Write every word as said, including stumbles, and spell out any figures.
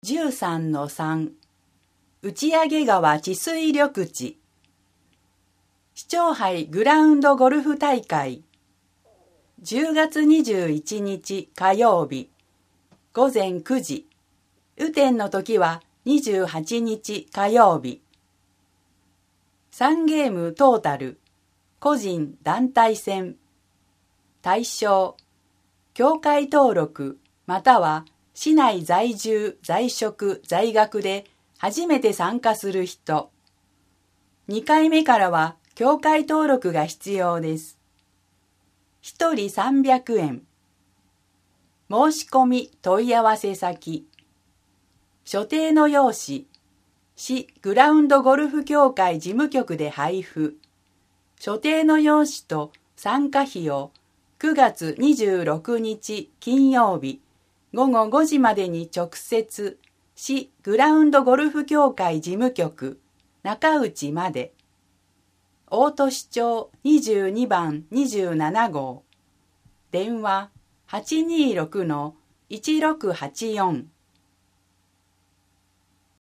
じゅうさんのさん 打上川治水緑地市長杯グラウンドゴルフ大会じゅうがつにじゅういちにち火曜日ごぜんくじ雨天の時はにじゅうはちにち火曜日さんゲームトータル個人団体戦対象協会登録または市内在住在職在学で初めて参加する人にかいめからは協会登録が必要ですひとりさんびゃくえん申し込み問い合わせ先所定の用紙市グラウンドゴルフ協会事務局で配布所定の用紙と参加費をくがつにじゅうろくにち金曜日ごごごじまでに直接市グラウンドゴルフ協会事務局中内まで大都市町にじゅうにばんにじゅうななごう電話 はちにーろくのいちろくはちよん